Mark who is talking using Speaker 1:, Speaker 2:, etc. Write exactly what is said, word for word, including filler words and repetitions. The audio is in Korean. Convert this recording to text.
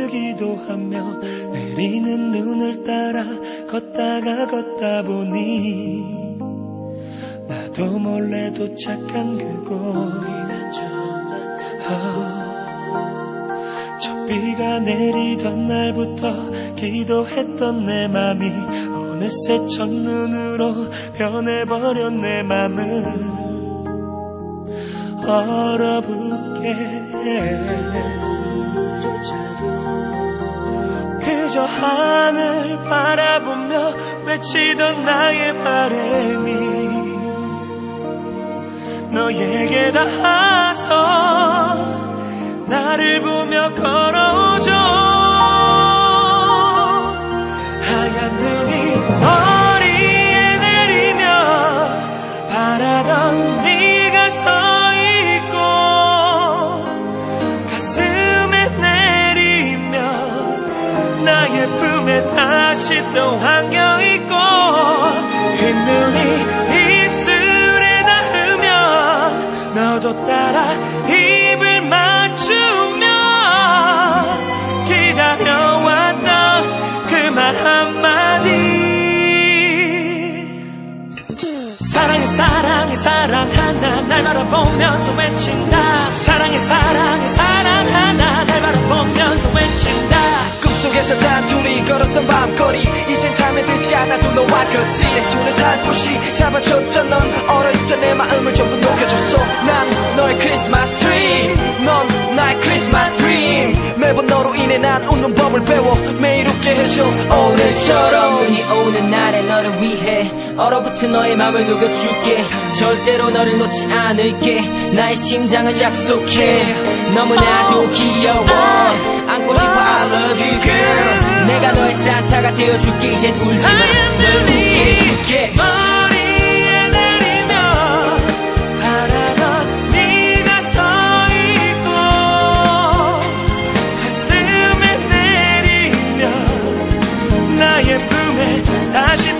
Speaker 1: 들기도 하며 내리는 눈을 따라 걷다가 걷다 보니 나도 몰래 도착한 그곳. 첫 비가 내리던 날부터 기도했던 내 맘이 어느새 첫눈으로 변해버렸 내 맘을 얼어붙게. 그저 하늘 바라보며 외치던 나의 바람이 너에게 닿아서 나를 보며 걸어오죠. 하얀 눈이 머리에 내리며 바라던 네가 서 있고 가슴에 내리며 나의 품에 다시 또 안겨있고 흰눈이 입술에 닿으면 너도 따라 입을 맞추며 기다려왔던 그 말 한마디. 사랑해 사랑해 사랑하나 날 바라보면서 외친다. 사랑해 사랑해 사랑하나 날 바라보면서 외친다.
Speaker 2: 꿈속에서 단둘이 걸었던 밤거리 이젠 잠에 들지 않아도 너와 걷지. 내 손을 살포시 잡아줬던 넌 얼어있던 내 마음을 전부 녹여줬어. 난 너의 크리스마스 트리 넌 나의 크리스마스 드림. 매번 너로 인해 난 웃는 법을 배워 매일 웃게 해줘. 오늘처럼
Speaker 3: 눈이 오는 날에 너를 위해 얼어붙은 너의 맘을 녹여줄게. 절대로 너를 놓지 않을게. 나의 심장을 약속해. 너무나도 귀여워 안고 싶어 I love you girl. 내가 너의 산타가 되어줄게. 이젠 울지마 널 웃게 해줄게.
Speaker 1: 머리에 내리며 바라던 네가 서 있고 가슴에 내리며 나의 품에 다시